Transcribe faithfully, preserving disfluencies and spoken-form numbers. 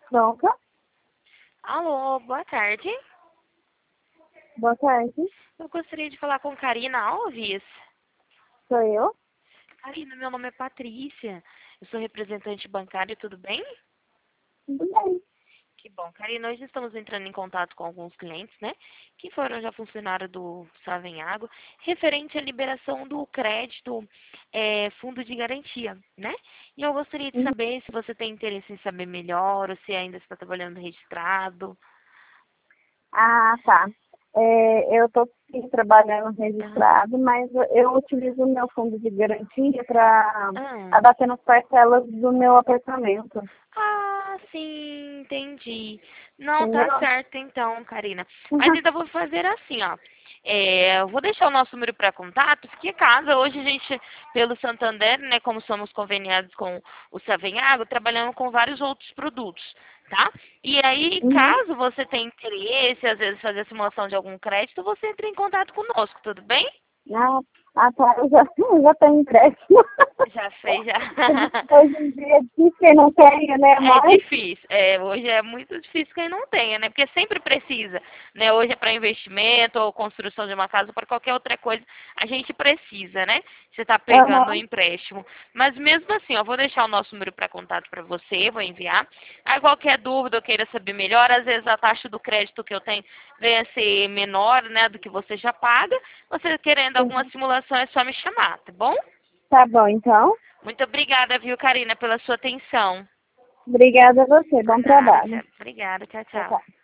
Pronto. Alô, boa tarde. Boa tarde. Eu gostaria de falar com Karina Alves. Sou eu. Karina, meu nome é Patrícia. Eu sou representante bancário, tudo bem? Tudo bem. Que bom. Karina, hoje estamos entrando em contato com alguns clientes, né? Que foram já funcionários do Savenhago, referente à liberação do crédito é, fundo de garantia, né? E eu gostaria de Uhum. saber se você tem interesse em saber melhor, ou se ainda está trabalhando registrado. Ah, tá. É, eu estou trabalhando Aham. registrado, mas eu utilizo o meu fundo de garantia para Ah. abater nas parcelas do meu apartamento. Ah, sim, entendi. Não, tá Entendeu? certo então, Karina. Mas então eu vou fazer assim, ó. É, eu vou deixar o nosso número para contato, porque caso hoje a gente, pelo Santander, né, como somos conveniados com o Savenhago, trabalhamos com vários outros produtos, tá? E aí, Uhum. caso você tenha interesse, às vezes fazer a simulação de algum crédito, você entra em contato conosco, tudo bem? Ah, ah, tá. Eu já, eu já tenho empréstimo. Já fez, já. Hoje em dia é difícil quem não tenha, né? É Mas, difícil. É, hoje é muito difícil quem não tenha, né? Porque sempre precisa, né? Hoje é para investimento ou construção de uma casa, para qualquer outra coisa, a gente precisa, né? Você está pegando o aham, empréstimo. Mas mesmo assim, eu vou deixar o nosso número para contato para você, vou enviar. Aí qualquer dúvida ou queira saber melhor, às vezes a taxa do crédito que eu tenho vem a ser menor, né, do que você já paga. Você querendo alguma sim. simulação é só me chamar, tá bom? Tá bom, então. Muito obrigada, viu, Karina, pela sua atenção. Obrigada a você. Por Bom nada, trabalho. tchau. Obrigada, tchau, Tchau, tchau. tchau.